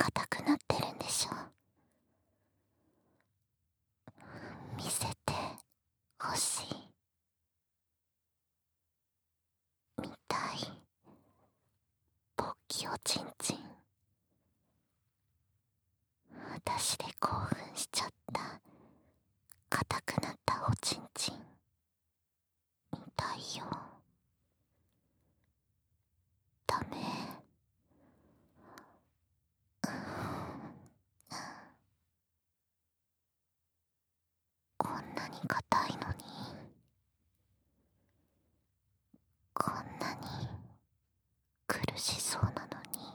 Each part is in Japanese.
硬くなってるんでしょ。見せてほしい。見たい。ポッキおちんちん。私で興奮しちゃった硬くなったおちんちん見たいよ。ダメ。こんなに硬いのに、こんなに苦しそうなのに、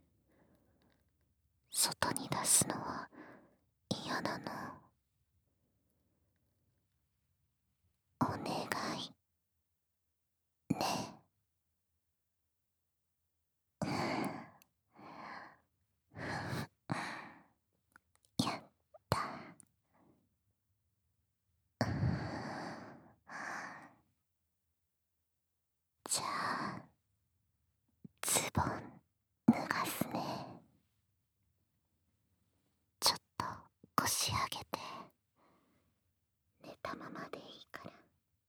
外に出すのは嫌なの。お願いね。やった。じゃあズボン脱がすね。ちょっと腰上げて寝たままでいいから。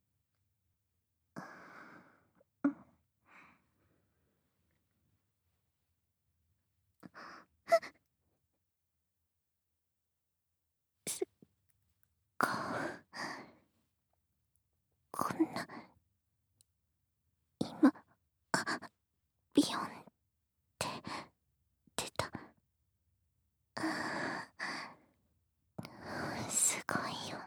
ここんな今ビヨンって出た。すごいよ。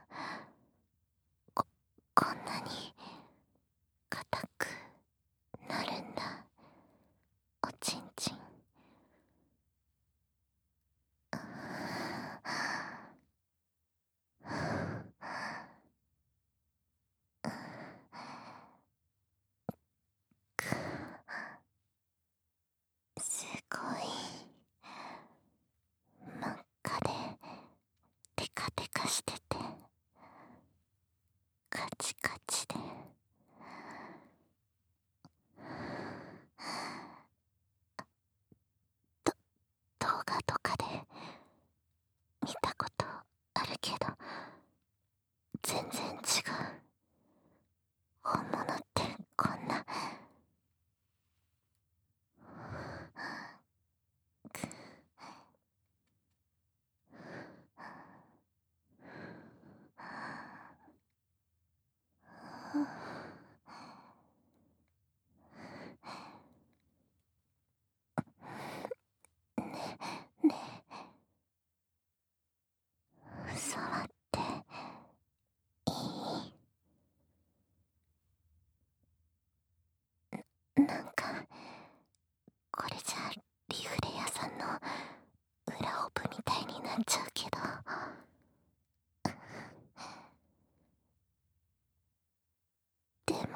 こんなに硬くなるんだおちんちん。すごい真っ赤でテカテカしててカチカチで、動画とかで見たことあるけど全然違う。本物ってこんな。ねえ、触っていい？なんかこれじゃリフレ屋さんの裏オプみたいになっちゃうけど、でも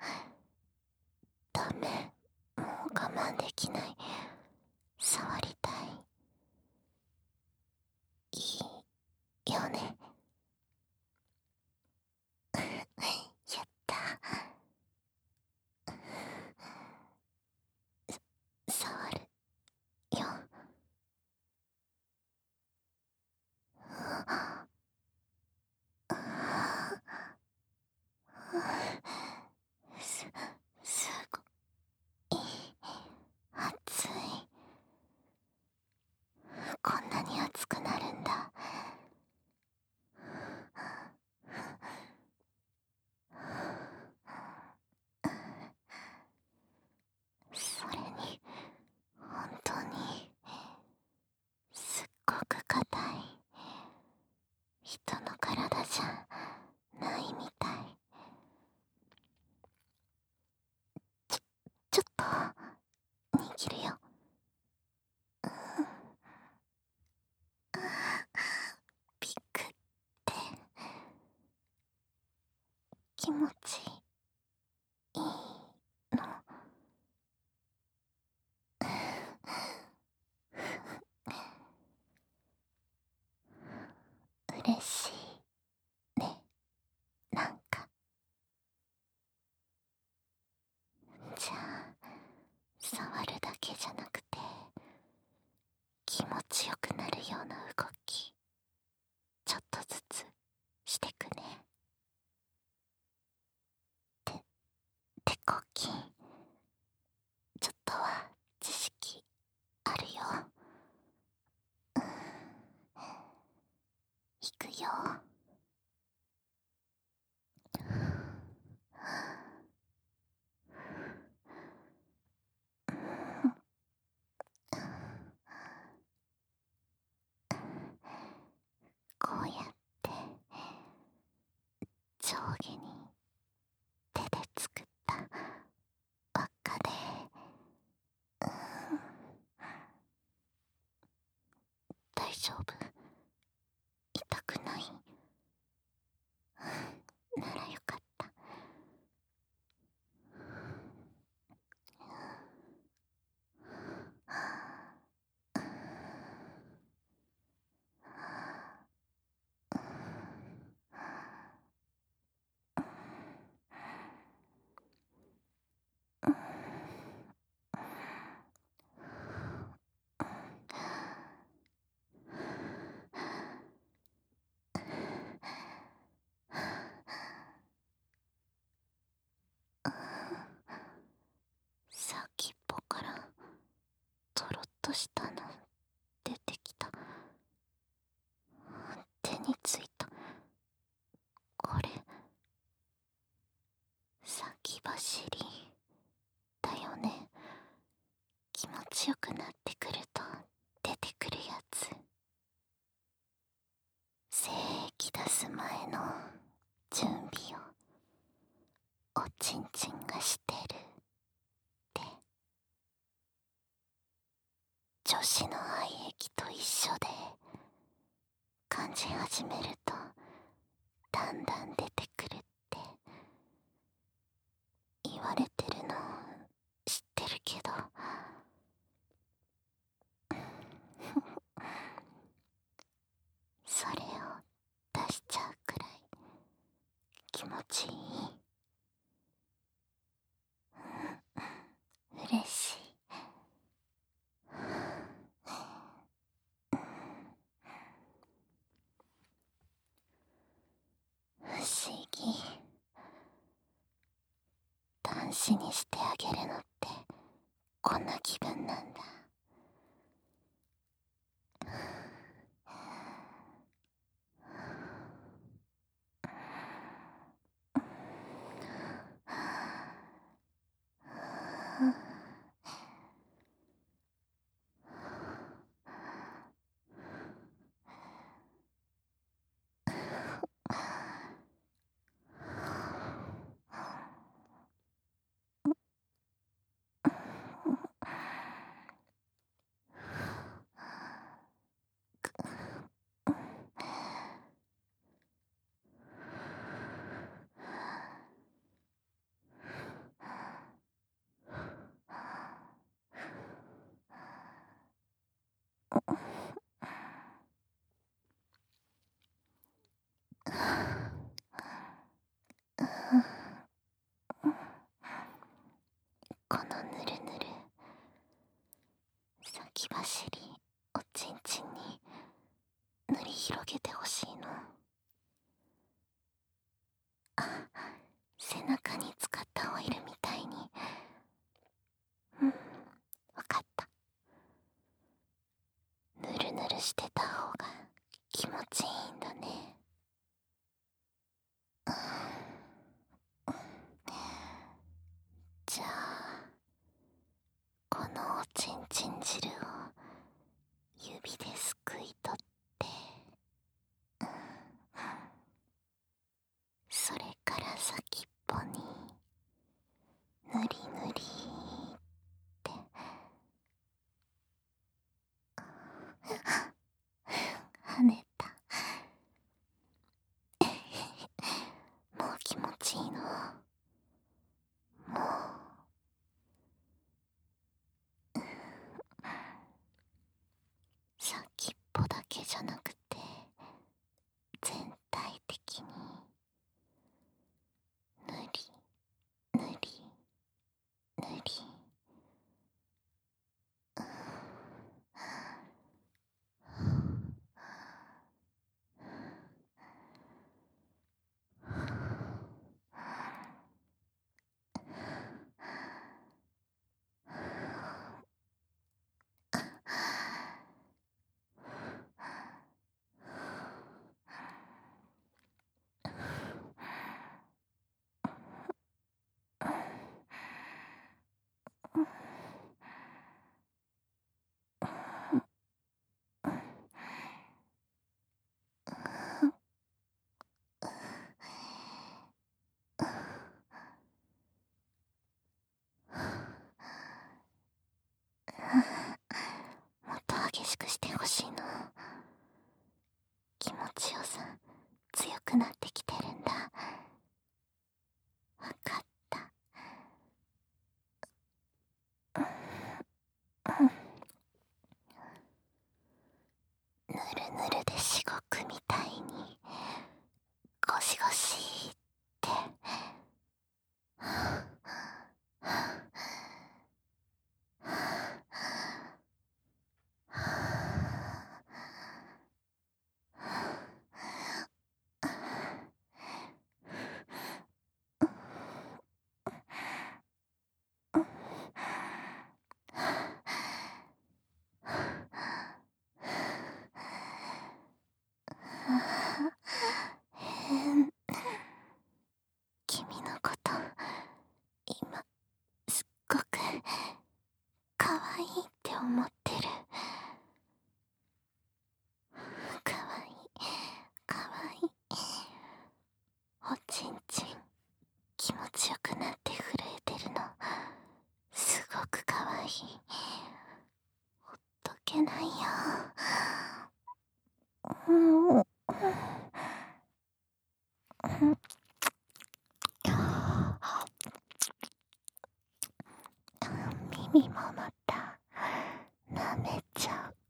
ダメ、もう我慢できない。触りたい。いいよね。やった。触るよ。すごい熱い。こんなに熱くなるんだ。それに本当にすっごく硬い。人の体じゃないみたい。ちょっと握るよ。ピクって気持ちいいの。嬉しいね。なんかじゃあ触るだけじゃなくて気持ち手こきちょっとは知識あるよ。いくよ。こうやって上下に手で作った輪っかで、大丈夫？痛くない？ならよかった。先っぽからとろっとしたの出てきた。手についた。これ先走りだよね。気持ちよくなってくると出てくるやつ。精液出す前の準備をおちんちんがしてるって女子の愛液と一緒で感じ始めるとだんだん出てくるって言われてるの知ってるけどそれを出しちゃうくらい気持ちいい。嬉しい。不思議。男子にしてあげるのってこんな気分なんだ。このぬるぬる先走りおちんちんに塗り広げてほしいの。背中に使ったオイルみたいに。わかった。ぬるぬるしてた方が気持ちいいんだね。じゃあこのおちんちん汁を指ですくい取ってそれから先っぽにもっと激しくしてほしいの。気持ちよさ強くなってきてるんだ。わかった。ぬるぬるでしごくみたいにゴシゴシって。君のこと今すっごくかわいいって思ってる。かわいいかわいい。おちんちん気持ちよくなって震えてるのすごくかわいい。ほっとけないよ。耳もまた舐めちゃう。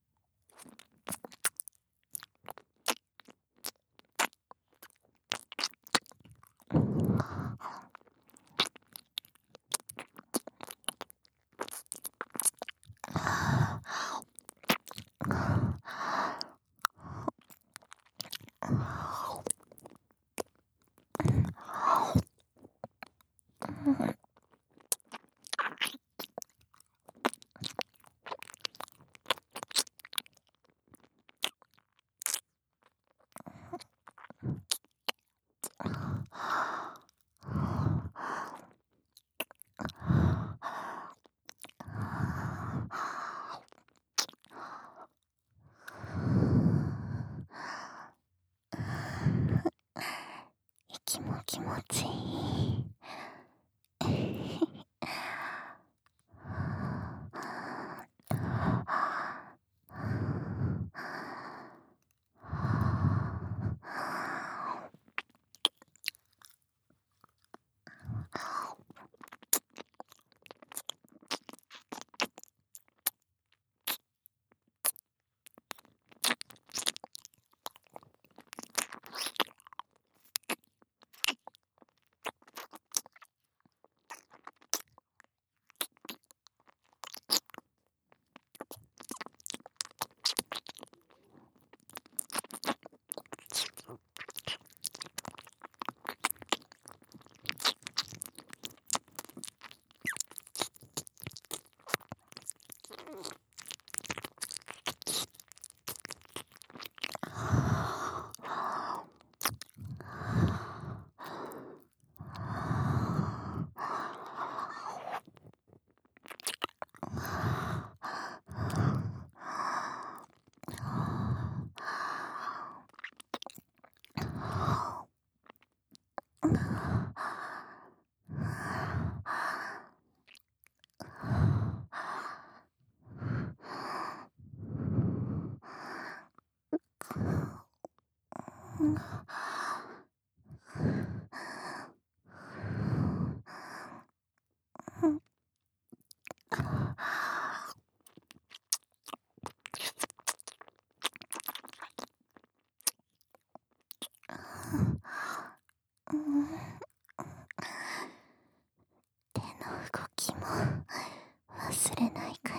息も気持ちいい。手の動きも忘れないから。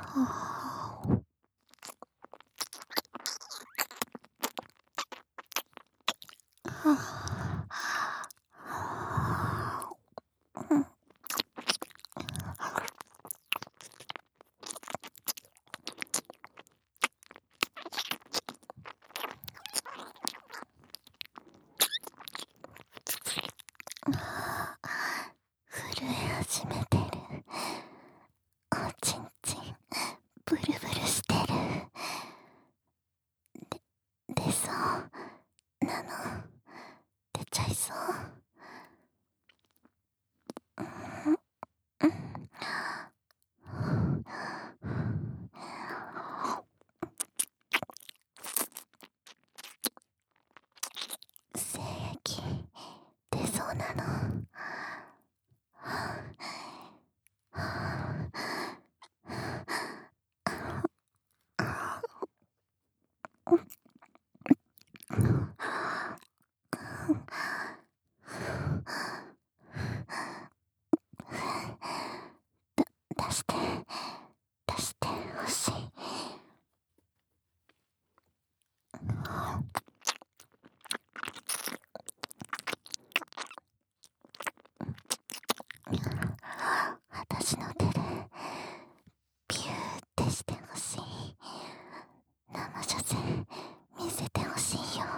震え始めてる。おちんちんブルブルしてる。出そうなの。出ちゃいそう。精液出そうなの。出して出してほしい。私の手でピューってしてほしい。生射線見せてほしいよ。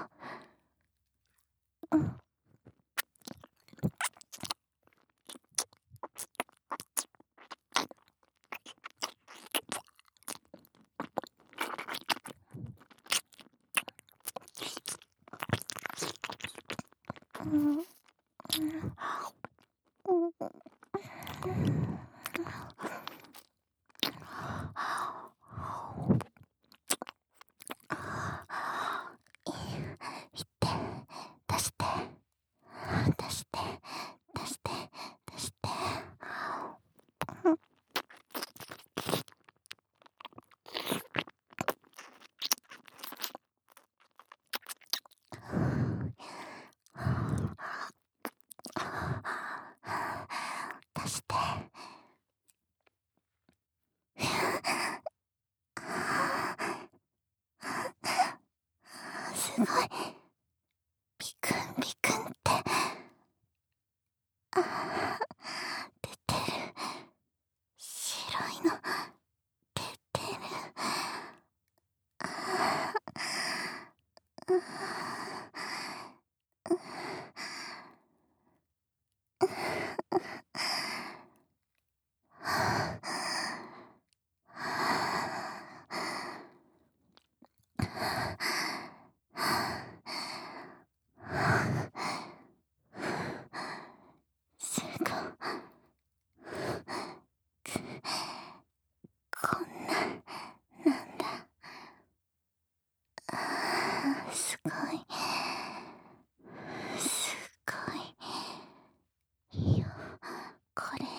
いって出して出して出して出して。出して。すごいビクンビクンって出てる。白いの出てる。すごい。こんななんだ。すごいすごい。いいよこれ。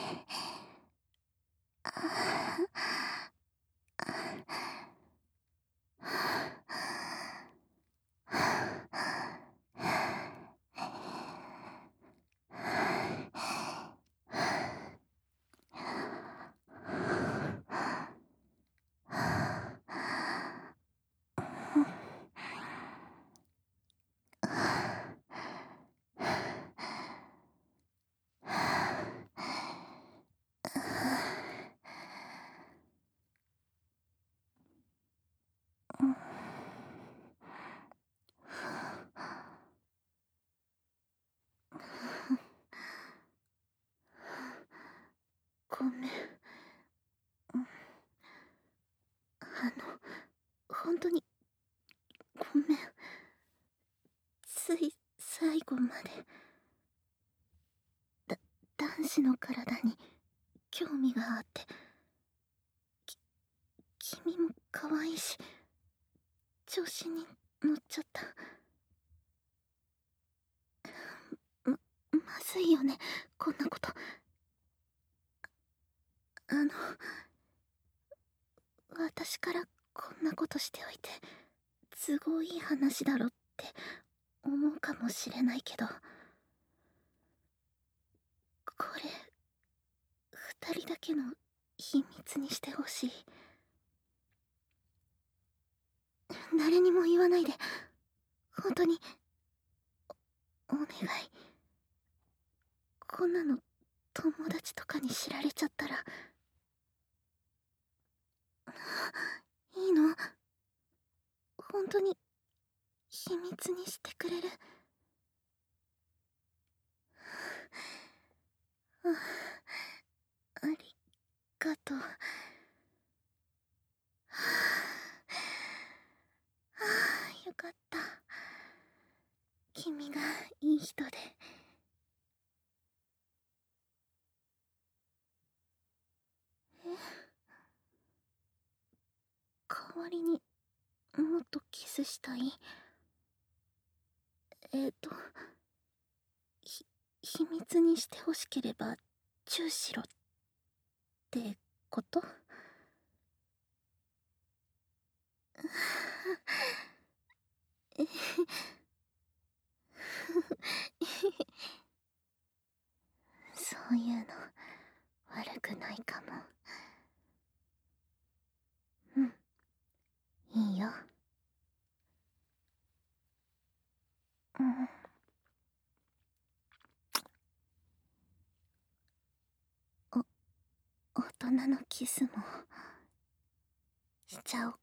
ごめん。本当にごめん。つい最後まで男子の体に興味があって、君も可愛いし調子に乗っちゃった。まずいよねこんなこと。私からこんなことしておいて都合いい話だろって思うかもしれないけど、これ二人だけの秘密にしてほしい。 誰にも言わないで。本当にお願い。こんなの友達とかに知られちゃったら。いいの？本当に秘密にしてくれる？ありがとう。よかった。君がいい人で。代わりにもっとキスしたい？秘密にしてほしければチューしろってこと？そういうの悪くないかも。うん、いいよ。うん。大人のキスもしちゃおう